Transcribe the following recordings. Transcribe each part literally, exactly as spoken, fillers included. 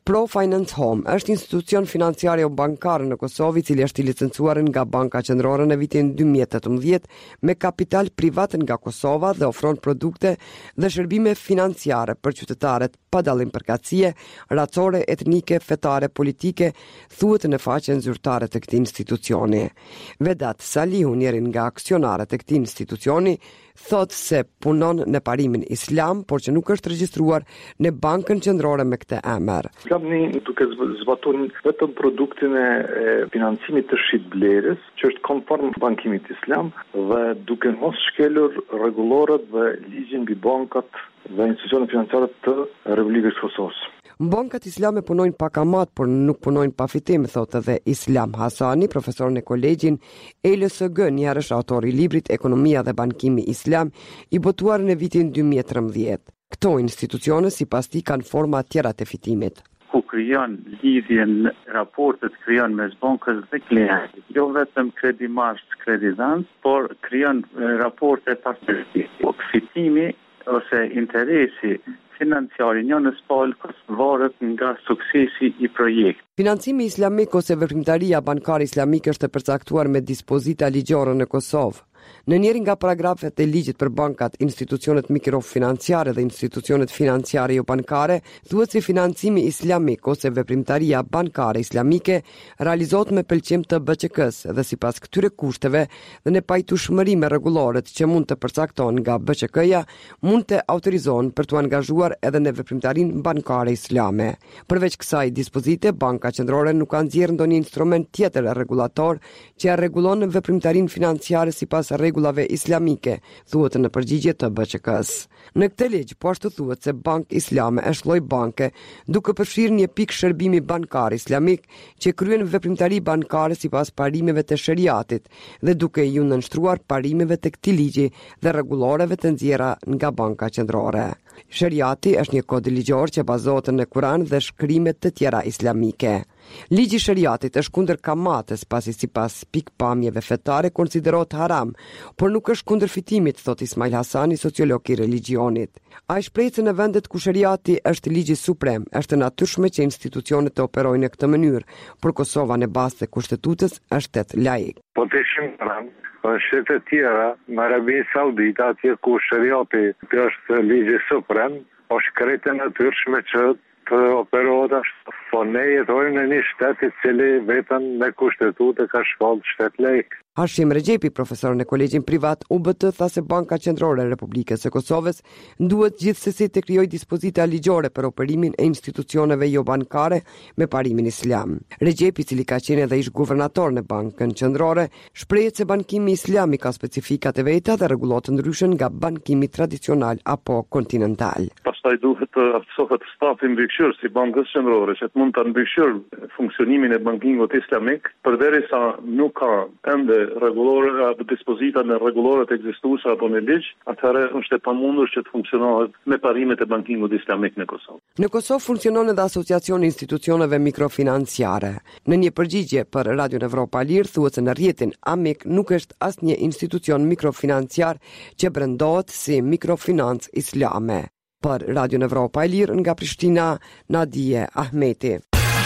Pro Finance Home është institucion financiar jo bankar në Kosovë, i cili është i licencuar nga Banka Qendrore në vitin dy mijë e tetëmbëdhjetë me kapital privat nga Kosova dhe ofron produkte dhe shërbime financiare për qytetarët pa dallim përkatësie, racore, etnike, fetare, politike, thuhet në faqen zyrtare të këtij institucioni. Vedat Salihu, njëri nga aksionarët e këtij institucioni, thot se punon në parimin islam, por që nuk është regjistruar në Bankën Qendrore me këtë emër. Kam një duke zbatuar vetëm produktin e financimit të shitblerës, që është konform bankimit islam dhe duke mos shkelur rregullorët dhe ligjin mbi bankat dhe institucionet financiare të Republikës së Kosovës. Bankat islame punojnë pa kamat, por nuk punojnë pa fitim, thotë edhe Islam Hasani, profesor në kolegjin E L S G, një herësh autor i librit Ekonomia dhe Bankimi Islam, i botuar në vitin dy mijë e trembëdhjetë. Këto institucione sipas tij kanë forma tjera të fitimit. Ku krijon lidhjen raportet krijon mes bankës dhe klientit. Jo vetëm kredimarrës, kreditants, por krijon raporte partnership. Fitimi ose interesi financiari njënës palë varet nga suksesi i projekt. Financimi islamik ose veprimtaria bankare islamike është e përcaktuar me dispozita ligjore në Kosovë. Në njërin nga paragrafet e ligjit për bankat, institucionet mikrofinanciare dhe institucionet financiare jo bankare, thuhet se financimi islamik ose veprimtaria bankare islamike realizohet me pëlqim të B Q K-s dhe sipas këtyre kushteve dhe në pajtueshmëri me rregulloret që mund të përcaktohen nga B Q K-ja, mund të autorizohen për të angazhuar edhe në veprimtarinë bankare islame. Përveç kësaj dispozite, Banka Qendrore nuk ka nxjerrë ndonjë instrument tjetër rregullator që rregullon veprimtarinë financiare sipas rregullave islamike, thuhet në përgjigje të B Q K-s. Në këtë ligj po ashtu thuhet se Bankë Islame është lloj banke, duke përfshirë një pikë shërbimi bankar islamik që kryen veprimtari bankare sipas parimeve të shariatit dhe duke iu nënshtruar parimeve të këtij ligji dhe rregulloreve të nxjerra nga Banka Qendrore. Shariati është një kod ligjor që bazohet në Kur'an dhe shkrimet të tjera islamike. Ligji i shariatit është kundër kamates, pasi sipas pikpamjeve fetare konsiderohet haram, por nuk është kundër fitimit, thot Ismail Hasani, sociolog i religionit. Ai shpreh se në vendet ku shariati është ligji suprem, është e natyrshme që institucionet të operojnë në këtë mënyrë, por Kosova në bazë të kushtetutës është shtet laik. Po të shimran, në shtetet tjera, në Arabinë Saudite, atje ku shariati është ligji suprem, është krejtë e natyrshme që të operohet ashtu. Po ne jetojmë në një shtet i cili vetëm me kushtetutë ka shkallë shtet laik. Hashim Regjepi, profesor në kolegjin privat U B T, tha se Banka Qendrore e Republikës së Kosovës duhet gjithsesi të krijojë dispozita ligjore për operimin e institucioneve jo bankare me parimin islam. Regjepi, i cili ka qenë edhe ish guvernator në Bankën Qendrore, shprehet se bankimi islami ka specifikat e veta dhe rregullohet ndryshe nga bankimi tradicional apo kontinental. Pastaj duhet të aftësohet stafi mbikëqyrës i Bankës Qendrore që të mund të mbikëqyrë funksionimin e bankingut islamik, përderisa nuk ka ende rregullore apo dispozita në rregulloret ekzistuese apo në ligj, atëherë është e pamundur që të funksionohet me parimet e bankingut islamik në Kosovë. Në Kosovë funksionon edhe asociacioni i institucioneve mikrofinanciare. Në një përgjigje për Radio Evropa Lir thuhet se në rrjetin A M I K nuk është asnjë institucion mikrofinanciar që brendohet si mikrofinancë islame. Për Radio Evropa Lir nga Prishtina, Nadije Ahmeti.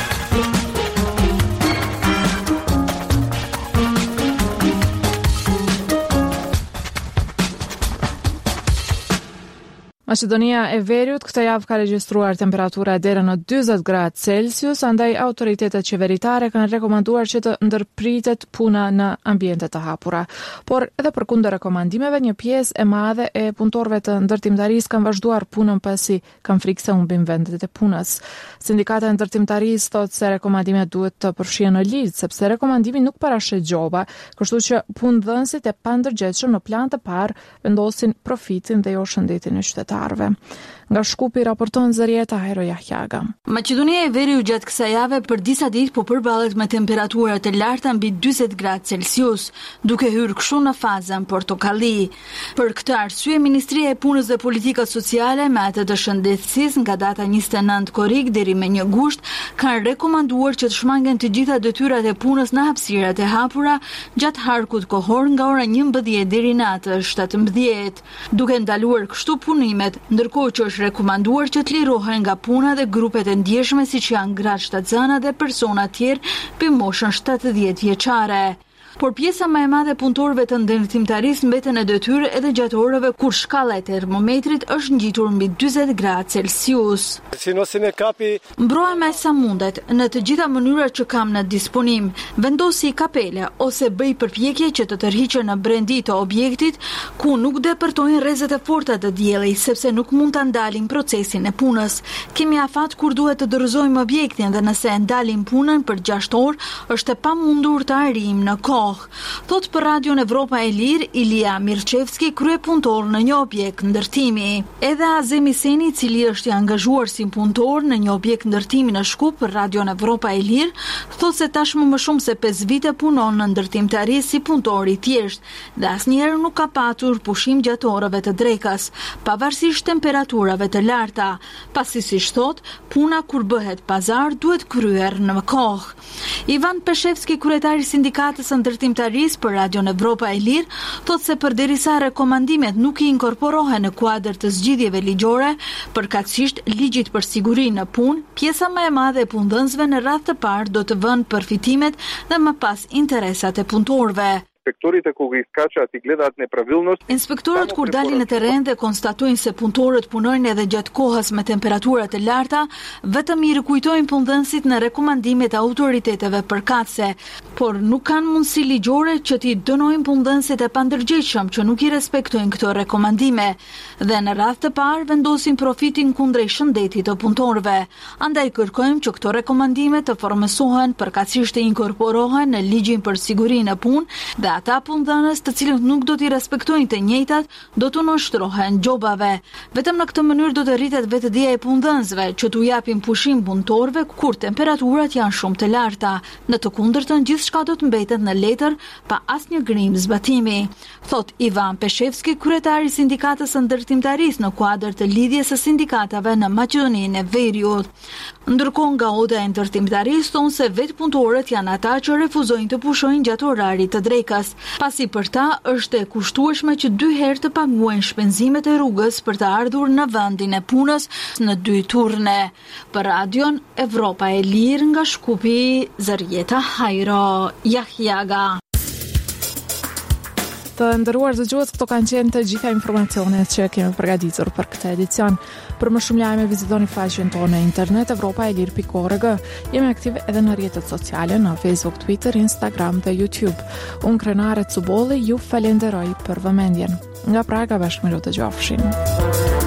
Maqedonia e Veriut këtë javë ka regjistruar temperatura deri në dyzet gradë Celsius, andaj autoritetet qeveritare kanë rekomanduar që të ndërpritet puna në ambiente të hapura. Por edhe përkundër rekomandimeve, një pjesë e madhe e punëtorëve të ndërtimtarisë kanë vazhduar punën pasi kanë frikë se humbin vendet e punës. Sindikata e ndërtimtarisë thotë se rekomandimet duhet të përfshihen në ligj, sepse rekomandimi nuk parashet gjoba, kështu që punëdhënësit e pandërgjetshëm në plan të parë vendosin profitin dhe jo shëndetin e qytetarëve. Nga Shkupi raporton Zërieta Hajro Jahjaga. Maqedonia e Veriut gjatë kësaj jave për disa ditë po përballet me temperatura të larta mbi dyzet gradë Celsius, duke hyrë kështu në fazën portokalli. Për këtë arsye, Ministria e Punës dhe Politikës Sociale me atë të shëndetësisë nga data njëzet e nëntë korrik deri me një gusht kanë rekomanduar që të shmangen të gjitha detyrat e punës në hapësirat e hapura gjatë harkut kohor nga ora njëmbëdhjetë deri në atë shtatëmbëdhjetë, duke ndaluar kështu punimet, ndërkohë që është është rekomanduar që të lirohen nga puna dhe grupet e ndjeshme siç janë gratë shtatzëna dhe persona tjerë për moshën shtatëdhjetë vjeçare. Por pjesa më e madhe e punëtorëve të ndërtimtarisë mbeten në detyrë edhe gjatë orëve kur shkalla e termometrit është ngjitur mbi dyzet gradë Celsius. Mbroja me sa mundet, në të gjitha mënyrat që kam në disponim, vendosi kapele ose bëj përpjekje që të tërhiqen në brendi të objektit ku nuk depërtojnë rrezet e forta të diellit, sepse nuk mund ta ndalin procesin e punës. Kemi afat kur duhet të dorëzojmë objektin dhe nëse e ndalim punën për gjashtë orë, është e pamundur të arrijmë në kohë. Thot për Radion Evropa e Lirë, Ilia Mirçevski, kryepunëtor në një objekt ndërtimi. Edhe Azemi Seni, i cili është i angazhuar si punëtor në një objekt ndërtimi në Shkup për Radion Evropa e Lirë, thot se tashmë më shumë se pesë vite punon në ndërtimtari si punëtor i thjeshtë dhe asnjëherë nuk ka patur pushim gjatë orëve të drekës, pavarësisht temperaturave të larta. Pasi siç thot, puna kur bëhet pazar duhet kryer në kohë. Ivan Peshevski, kryetari i sindikatës ndërtimtarisë për Radion Evropa e Lirë, thot se përderisa rekomandimet nuk i inkorporohen në kuadër të zgjidhjeve ligjore, përkatësisht ligjit për siguri në punë, pjesa më e madhe e punëdhënësve në radhë të parë do të vënë përfitimet dhe më pas interesat e punëtorëve. Inspektorите koji iskače ati gledat nepravilnost. Inspektorët kur dalin në terren dhe konstatojnë se punëtorët punojnë edhe gjatë kohës me temperaturat të larta, vetëm i rikujtojnë punëdhënësit në rekomandimet e autoriteteve përkatëse, por nuk kanë mundësi ligjore që t'i dënojnë punëdhënësit e pandërgjegjshëm që nuk i respektojnë këto rekomandime dhe në radhë të parë vendosin profitin kundrejt shëndetit të punëtorëve. Andaj kërkojmë që këto rekomandime të formësohen, përkatësisht të inkorporohen në ligjin për sigurinë në punë dhe ata punëdhënës të cilët nuk do t'i respektojnë të njëjtat, do të nënshtrohen gjobave. Vetëm në këtë mënyrë do të rritet vetëdia e punëdhënësve që t'u japin pushim punëtorëve kur temperaturat janë shumë të larta. Në të kundërtën gjithçka do të mbetet në letër pa asnjë grim zbatimi. Thot Ivan Peshevski, kryetari i sindikatës së ndërtimtarisë në kuadër të lidhjes së sindikatave në Maqedoninë e Veriut. Ndërkohë nga Oda e ndërtimtarisë thonë se vetë punëtorët janë ata që refuzojnë të pushojnë gjatë orarit të drekës, pasi për ta është e kushtueshme që dy herë të paguajnë shpenzimet e rrugës për të ardhur në vendin e punës në dy turne. Për Radion Evropa e Lirë nga Shkupi, Zërjeta Hajro, Jahjaga. Të nderuar dëgjues, këto kanë qenë të gjitha informacionet që kemi përgatitur për këtë edicion. Për më shumë lajme vizitoni faqen tonë në internet evropa e lirë pikë org. Jemi aktiv edhe në rrjetet sociale në Facebook, Twitter, Instagram dhe YouTube. Unë Krenare Cubolli ju falenderoj për vëmendjen. Nga Praga bashkë me të gjofshin.